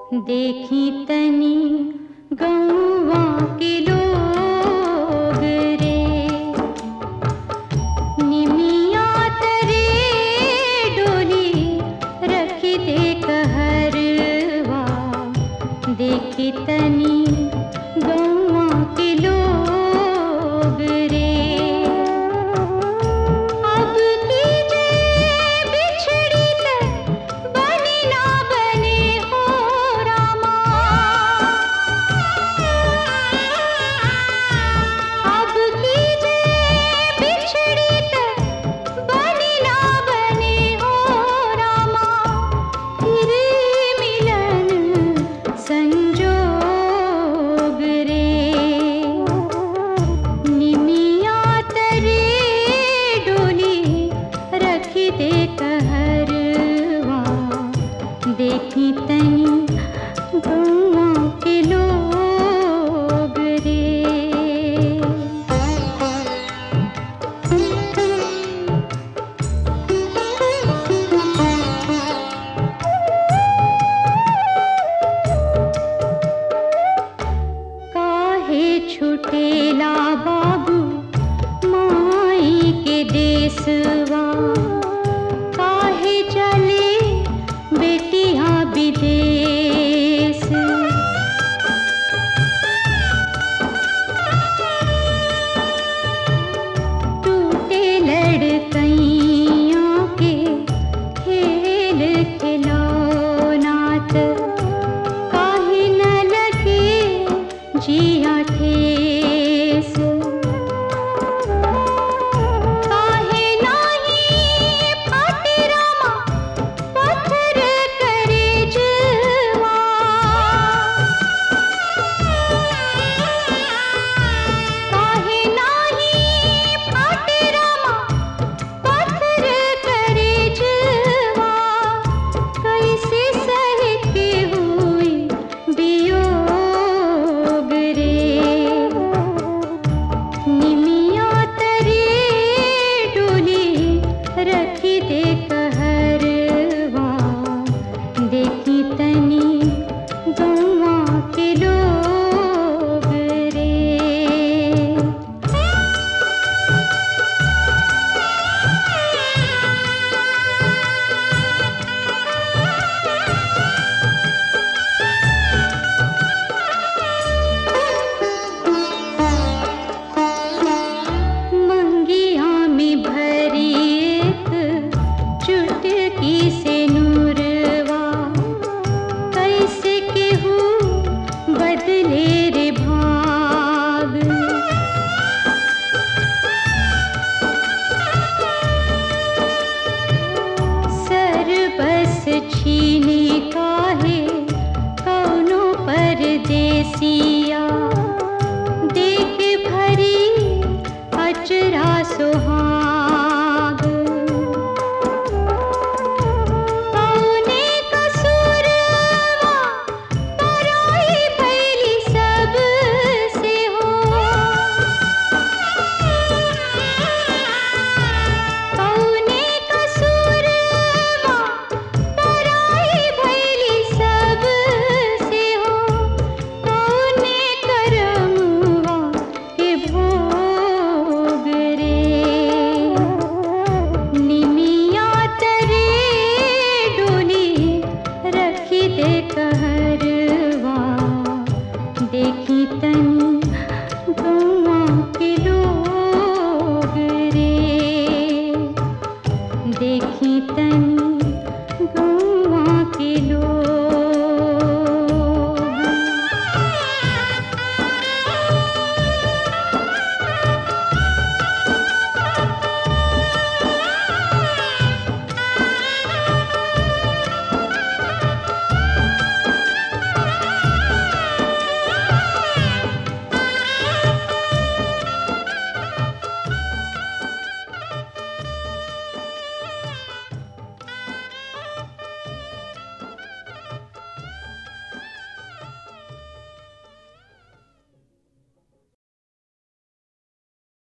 देखी तनी गौवा के लोग रे, निमिया तरे डोली रखी दे कहरवा। देखी तनी गौवा के लोग रे, अब की जे बिछड़ी त बनी ना बने हो रामा। अब की जे बिछड़ी त बनी ना बने हो रामा। फिर मिलन संजोग रे, निमिया तरे डोली रखी दे कहरवा। देखी तनी गौवा के लोग रे। काहे छुटेला बाबू माई के देसवा। काहे चले बेटिया विदेश। टूटे लड़कइयां के खेल खिलौनात। काहे न लगे जिया ठेस। काहे नाही फाटे रामा पत्थर करे जवा। काहे नाही फाटे रामा पत्थर करे जवा। कैसे सह के हुई वियोग रे, निमिया तरे डोली रखी दे कहरवा। देखी तनी गौवा के लोग रे। मंगिया में भरी एक चुटकी से नूरवा। कैसे केहू बदले रे भाग। सर बस छीनी काहे कौनो परदेसी।